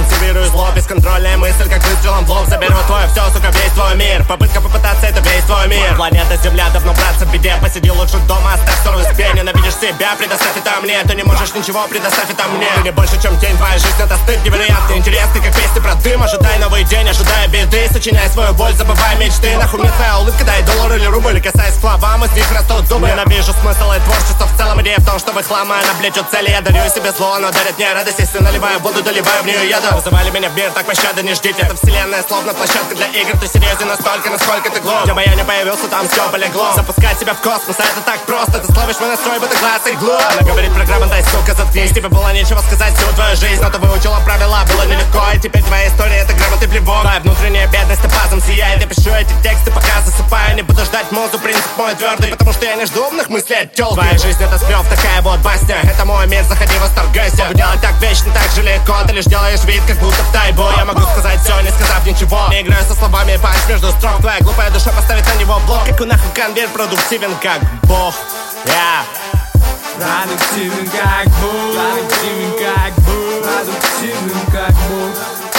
Консервирую зло, бесконтрольная мысль, как выстрелом в лоб. Заберу твое все, сука, весь твой мир. Попытка попытаться, это весь твой мир. Планета Земля давно, братцы, в беде. Посиди лучше дома, оставь ссору в спе. Ненавидишь себя, предоставь это мне. Ты не можешь ничего, предоставь это мне. Ты не больше, чем тень, твоя жизнь это стыд. Невероятно интересный, как песни про дым. Ожидай новый день, ожидай беды. Сочиняй свою боль, забывай мечты. Нахуй мне твоя улыбка, дай доллар или рубль. Касаясь к словам, из них растут зубы. Ненавижу смысл и творчество в целом. Идея в том, что в их хлама наблечут цели. Я дарю себе зло, но дарит мне радость. Если наливаю воду, доливаю в нее яду. Вызывали меня в мир, так пощады не ждите. Это вселенная, словно площадка для игр. Ты серьезен настолько, насколько ты глуп. Где бы я не появился, там все полегло. Запускать тебя в космос, а это так просто. Ты словишь мой настрой, будто глаз и глуп. Она говорит программа, дай, сука, заткнись. Тебе было нечего сказать всю твою жизнь, но ты выучила правила, было нелегко. И теперь твоя история, это грамотный плевок. Твоя внутренняя бедность топазом сияет. Я пишу эти тексты, пока засыпаю. Не буду ждать музу, принцип мой твердый. Потому что я не жду умных мыслей от тёлки. Твоя жизнь это сплёв, такая вот басня. Это мой мир, заходи, восторгайся. Могу делать так вечно, так же легко. Ты лишь делаешь вид, как будто в тайбо. Я могу сказать все, не сказав ничего. Не играю со словами, панч между строк. Твоя глупая душа поставит на него блок. Какой нахуй конверт продуктивен, как бог. Продуктивен как бог. Продуктивен как бог. Продуктивен как бог.